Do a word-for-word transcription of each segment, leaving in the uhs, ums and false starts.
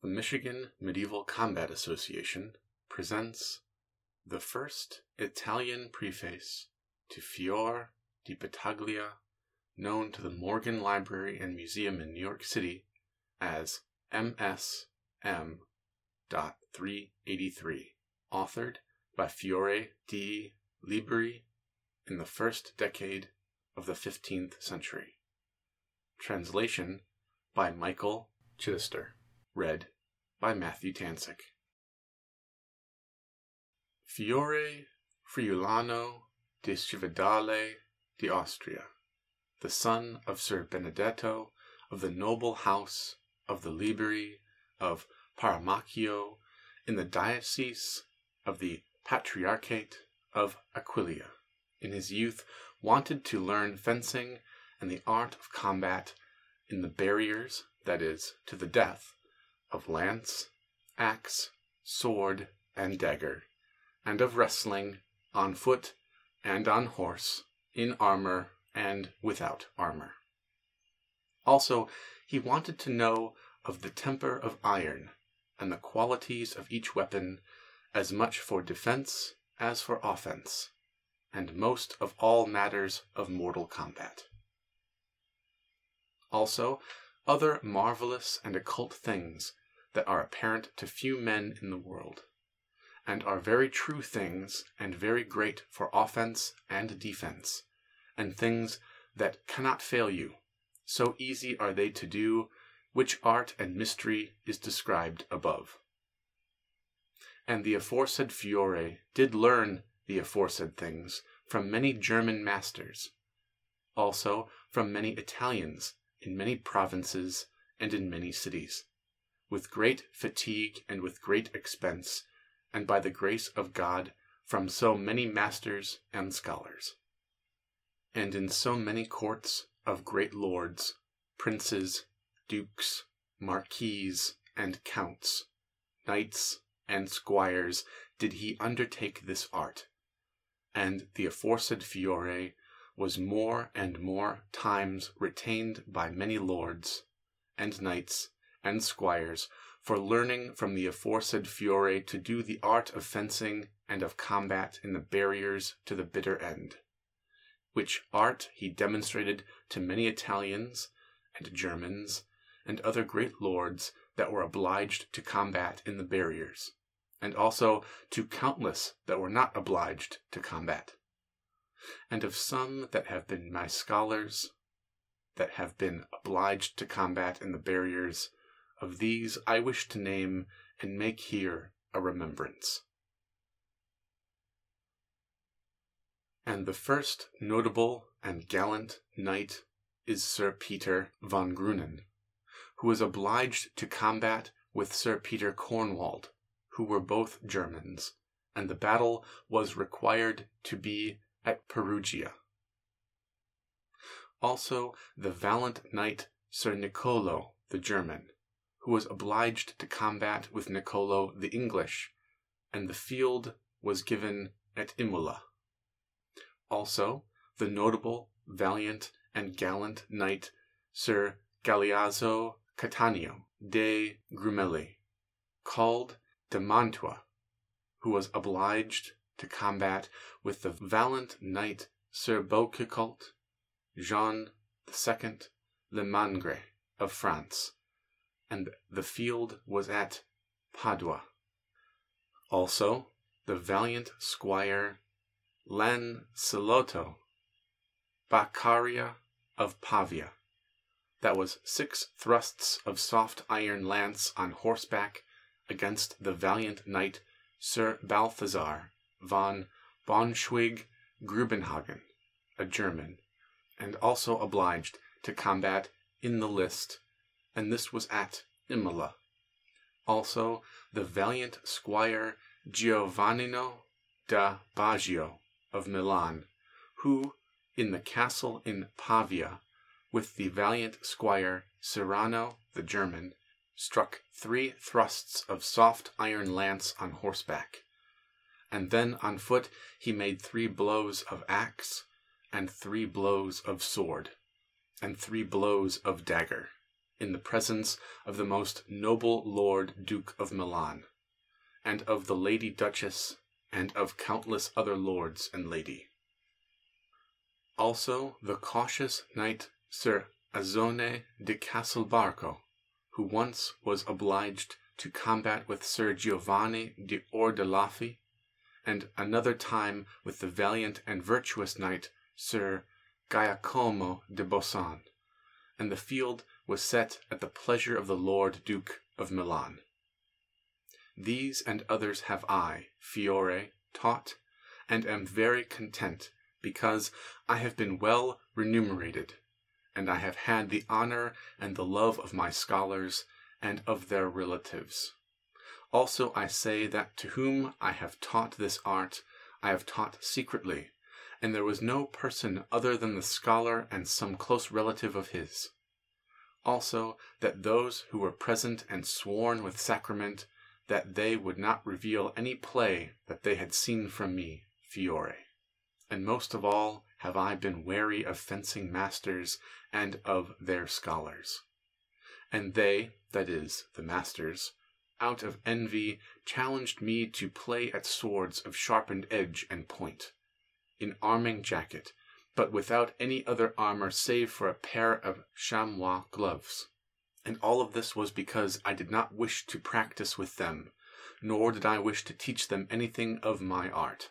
The Michigan Medieval Combat Association presents the first Italian preface to Fior di Battaglia, known to the Morgan Library and Museum in New York City as M S M three eighty-three, authored by Fiore di Liberi in the first decade of the fifteenth century. Translation by Michael Chittister. Read by Matthew Tansick. Fiore Friulano di Cividale di Austria, the son of Sir Benedetto of the noble house of the Liberi of Paramacchio in the diocese of the Patriarchate of Aquileia, in his youth wanted to learn fencing and the art of combat in the barriers, that is, to the death, of lance, axe, sword, and dagger, and of wrestling on foot and on horse, in armor and without armor. Also, he wanted to know of the temper of iron and the qualities of each weapon, as much for defense as for offense, and most of all matters of mortal combat. Also, other marvelous and occult things that are apparent to few men in the world, and are very true things and very great for offense and defense, and things that cannot fail you, so easy are they to do, which art and mystery is described above. And the aforesaid Fiore did learn the aforesaid things from many German masters, also from many Italians in many provinces and in many cities, with great fatigue and with great expense, and by the grace of God from so many masters and scholars, and in so many courts of great lords, princes, dukes, marquises, and counts, knights, and squires did he undertake this art, and the aforesaid Fiore was more and more times retained by many lords, and knights, and squires, for learning from the aforesaid Fiore to do the art of fencing and of combat in the barriers to the bitter end, which art he demonstrated to many Italians, and Germans, and other great lords that were obliged to combat in the barriers, and also to countless that were not obliged to combat. And of some that have been my scholars, that have been obliged to combat in the barriers, of these I wish to name and make here a remembrance. And the first notable and gallant knight is Sir Peter von Grunen, who was obliged to combat with Sir Peter Cornwald, who were both Germans, and the battle was required to be at Perugia. Also the valiant knight Sir Nicolo the German, who was obliged to combat with Nicolo the English, and the field was given at Imola. Also the notable, valiant, and gallant knight Sir Galeazzo Cattaneo de Grumelli, called de Mantua, who was obliged to combat with the valiant knight Sir Boucicault Jean the Second Le Mangre of France, and the field was at Padua. Also the valiant squire Lancelotto Baccaria of Pavia, that was six thrusts of soft iron lance on horseback against the valiant knight Sir Balthazar von Bonschwig Grubenhagen, a German, and also obliged to combat in the list, and this was at Imola. Also the valiant squire Giovannino da Baggio of Milan, who, in the castle in Pavia, with the valiant squire Cyrano the German, struck three thrusts of soft iron lance on horseback, and then on foot he made three blows of axe, and three blows of sword, and three blows of dagger, in the presence of the most noble Lord Duke of Milan, and of the Lady Duchess, and of countless other lords and lady. Also the cautious knight Sir Azone de Castelbarco, who once was obliged to combat with Sir Giovanni de Ordelaffi, and another time with the valiant and virtuous knight Sir Giacomo de Bossan, and the field was set at the pleasure of the Lord Duke of Milan. These and others have I, Fiore, taught, and am very content, because I have been well remunerated, and I have had the honor and the love of my scholars and of their relatives. Also I say that to whom I have taught this art, I have taught secretly, and there was no person other than the scholar and some close relative of his. Also that those who were present and sworn with sacrament that they would not reveal any play that they had seen from me, Fiore. And most of all have I been wary of fencing masters and of their scholars. And they, that is, the masters, out of envy, challenged me to play at swords of sharpened edge and point, in arming jacket, but without any other armor save for a pair of chamois gloves. And all of this was because I did not wish to practice with them, nor did I wish to teach them anything of my art.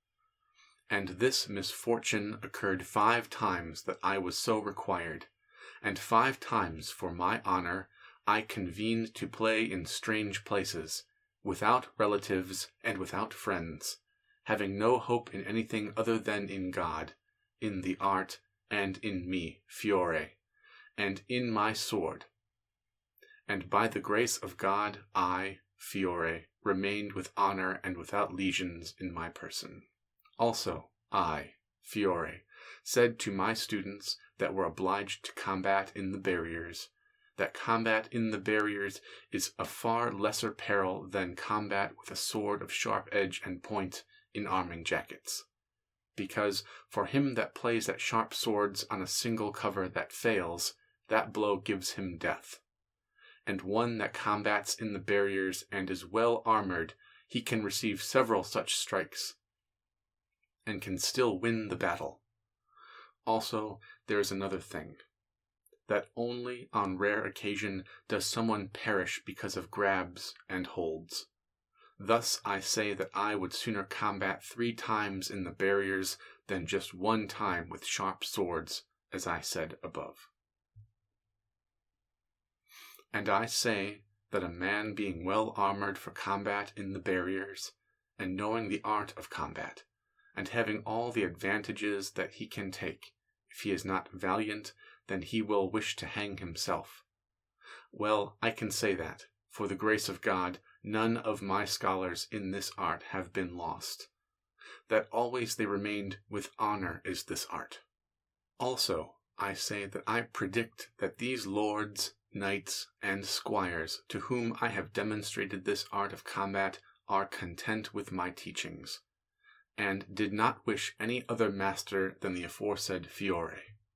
And this misfortune occurred five times that I was so required, and five times for my honor I convened to play in strange places, without relatives and without friends, having no hope in anything other than in God, in the art, and in me, Fiore, and in my sword. And by the grace of God, I, Fiore, remained with honor and without lesions in my person. Also, I, Fiore, said to my students that were obliged to combat in the barriers, that combat in the barriers is a far lesser peril than combat with a sword of sharp edge and point in arming jackets. Because for him that plays at sharp swords on a single cover that fails, that blow gives him death. And one that combats in the barriers and is well armored, he can receive several such strikes, and can still win the battle. Also, there is another thing, that only on rare occasion does someone perish because of grabs and holds. Thus I say that I would sooner combat three times in the barriers than just one time with sharp swords, as I said above. And I say that a man being well armored for combat in the barriers, and knowing the art of combat, and having all the advantages that he can take, if he is not valiant, then he will wish to hang himself. Well, I can say that, for the grace of God, none of my scholars in this art have been lost. That always they remained with honor is this art. Also, I say that I predict that these lords, knights, and squires to whom I have demonstrated this art of combat are content with my teachings, and did not wish any other master than the aforesaid Fiore.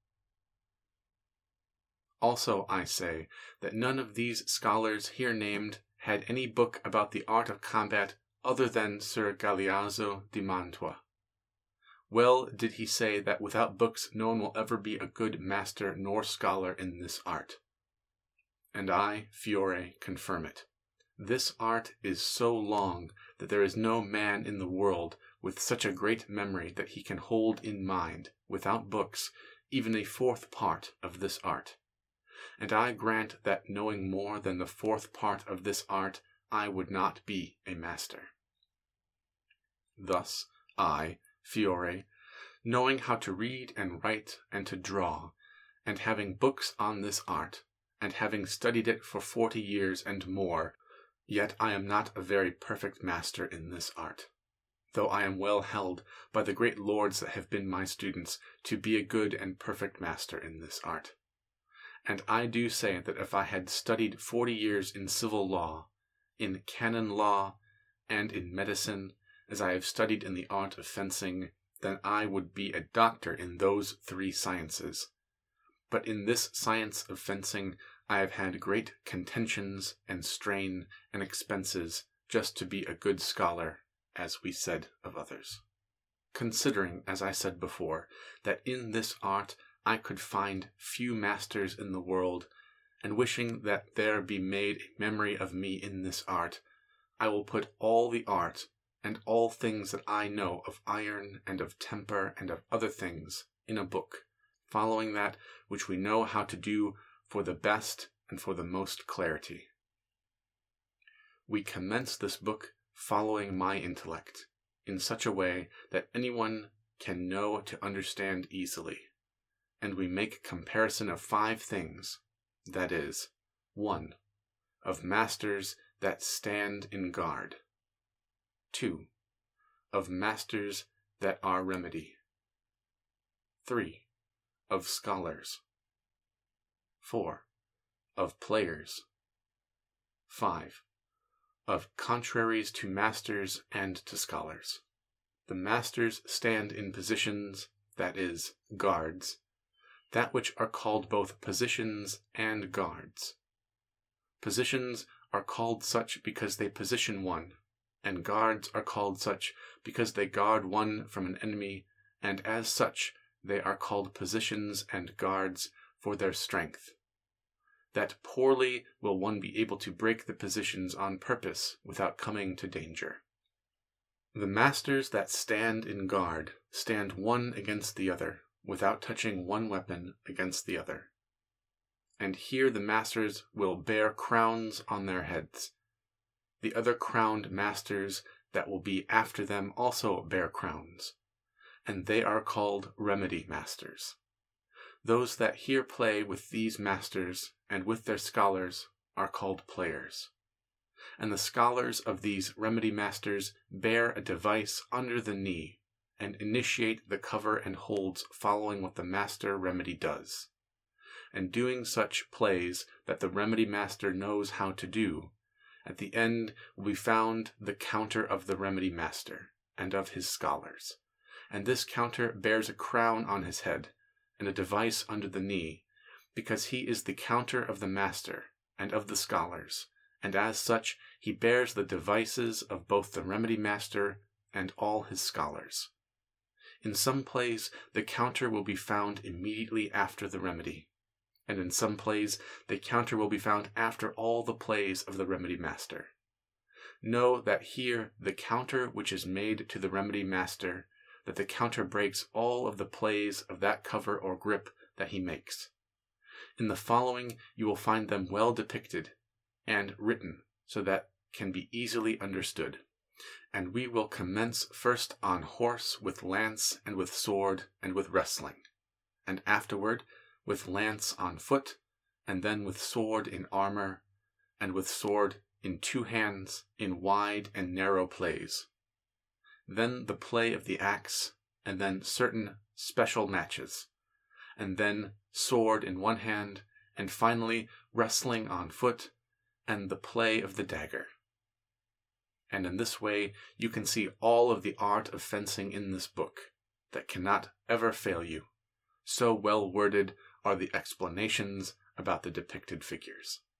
Also I say that none of these scholars here named had any book about the art of combat other than Sir Galeazzo di Mantua. Well did he say that without books no one will ever be a good master nor scholar in this art. And I, Fiore, confirm it. This art is so long that there is no man in the world with such a great memory that he can hold in mind, without books, even a fourth part of this art. And I grant that knowing more than the fourth part of this art, I would not be a master. Thus, I, Fiore, knowing how to read and write and to draw, and having books on this art, and having studied it for forty years and more, yet I am not a very perfect master in this art, though I am well held by the great lords that have been my students to be a good and perfect master in this art. And I do say that if I had studied forty years in civil law, in canon law, and in medicine, as I have studied in the art of fencing, then I would be a doctor in those three sciences. But in this science of fencing, I have had great contentions and strain and expenses just to be a good scholar, as we said of others. Considering, as I said before, that in this art I could find few masters in the world, and wishing that there be made a memory of me in this art, I will put all the art, and all things that I know of iron, and of temper, and of other things, in a book, following that which we know how to do for the best and for the most clarity. We commence this book following my intellect, in such a way that anyone can know to understand easily, and we make comparison of five things, that is, one. Of masters that stand in guard. two. Of masters that are remedy. three. Of scholars. four. Of players. five. Of contraries to masters and to scholars. The masters stand in positions, that is, guards, that which are called both positions and guards. Positions are called such because they position one, and guards are called such because they guard one from an enemy, and as such they are called positions and guards for their strength. That poorly will one be able to break the positions on purpose without coming to danger. The masters that stand in guard stand one against the other, without touching one weapon against the other. And here the masters will bear crowns on their heads. The other crowned masters that will be after them also bear crowns, and they are called remedy masters. Those that here play with these masters and with their scholars are called players. And the scholars of these remedy masters bear a device under the knee, and initiate the cover and holds following what the master remedy does, and doing such plays that the remedy master knows how to do. At the end will be found the counter of the remedy master and of his scholars, and this counter bears a crown on his head and a device under the knee, because he is the counter of the master and of the scholars, and as such he bears the devices of both the remedy master and all his scholars. In some plays the counter will be found immediately after the remedy, and in some plays the counter will be found after all the plays of the remedy master. Know that here the counter which is made to the remedy master, that the counter breaks all of the plays of that cover or grip that he makes. In the following you will find them well depicted and written so that can be easily understood. And we will commence first on horse with lance and with sword and with wrestling, and afterward with lance on foot, and then with sword in armor, and with sword in two hands in wide and narrow plays. Then the play of the axe, and then certain special matches, and then sword in one hand, and finally wrestling on foot, and the play of the dagger. And in this way you can see all of the art of fencing in this book, that cannot ever fail you. So well worded are the explanations about the depicted figures.